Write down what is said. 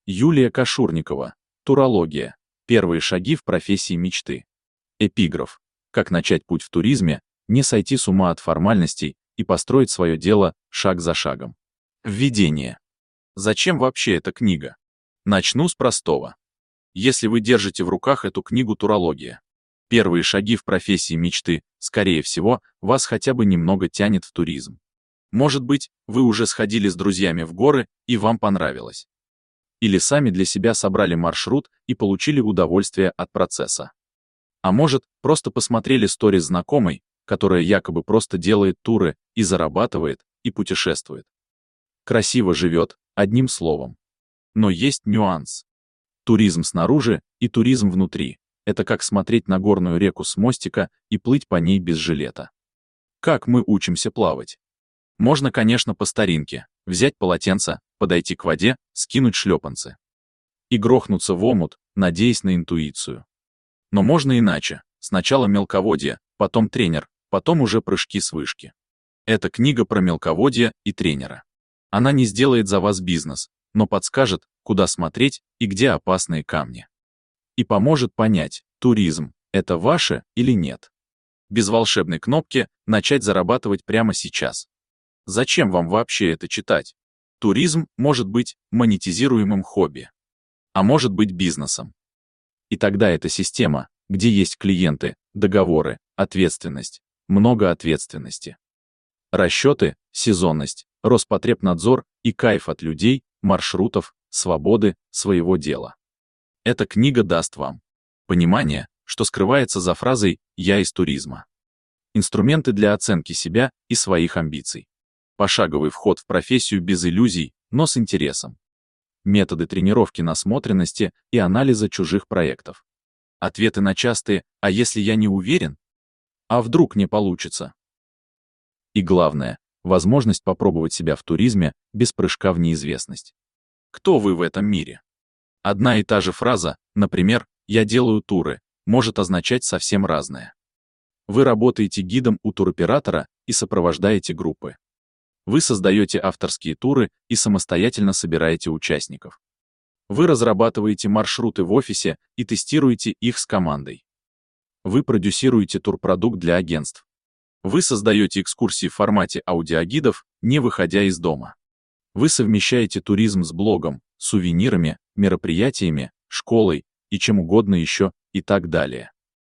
Юлия Кашурникова. Турология. Первые шаги в профессии мечты. Эпиграф. Как начать путь в туризме, не сойти с ума от формальностей и построить свое дело шаг за шагом. Введение. Зачем вообще эта книга? Начну с простого. Если вы держите в руках эту книгу «Турология», первые шаги в профессии мечты, скорее всего, вас хотя бы немного тянет в туризм. Может быть, вы уже сходили с друзьями в горы и вам понравилось. Или сами для себя собрали маршрут и получили удовольствие от процесса. А может, просто посмотрели сторис знакомой, которая якобы просто делает туры и зарабатывает, и путешествует. Красиво живет, одним словом. Но есть нюанс. Туризм снаружи и туризм внутри — это как смотреть на горную реку с мостика и плыть по ней без жилета. Как мы учимся плавать? Можно, конечно, по старинке, взять полотенце, подойти к воде, скинуть шлепанцы. И грохнуться в омут, надеясь на интуицию. Но можно иначе. Сначала мелководье, потом тренер, потом уже прыжки с вышки. Это книга про мелководье и тренера. Она не сделает за вас бизнес, но подскажет, куда смотреть и где опасные камни. И поможет понять, туризм — это ваше или нет. Без волшебной кнопки начать зарабатывать прямо сейчас. Зачем вам вообще это читать? Туризм может быть монетизируемым хобби, а может быть бизнесом. И тогда это система, где есть клиенты, договоры, ответственность, много ответственности. Расчеты, сезонность, Роспотребнадзор и кайф от людей, маршрутов, свободы, своего дела. Эта книга даст вам понимание, что скрывается за фразой «я из туризма». Инструменты для оценки себя и своих амбиций. Пошаговый вход в профессию без иллюзий, но с интересом. Методы тренировки насмотренности и анализа чужих проектов. Ответы на частые «а если я не уверен?» «А вдруг не получится?» И главное, возможность попробовать себя в туризме без прыжка в неизвестность. Кто вы в этом мире? Одна и та же фраза, например, «я делаю туры», может означать совсем разное. Вы работаете гидом у туроператора и сопровождаете группы. Вы создаете авторские туры и самостоятельно собираете участников. Вы разрабатываете маршруты в офисе и тестируете их с командой. Вы продюсируете турпродукт для агентств. Вы создаете экскурсии в формате аудиогидов, не выходя из дома. Вы совмещаете туризм с блогом, сувенирами, мероприятиями, школой и чем угодно еще и так далее.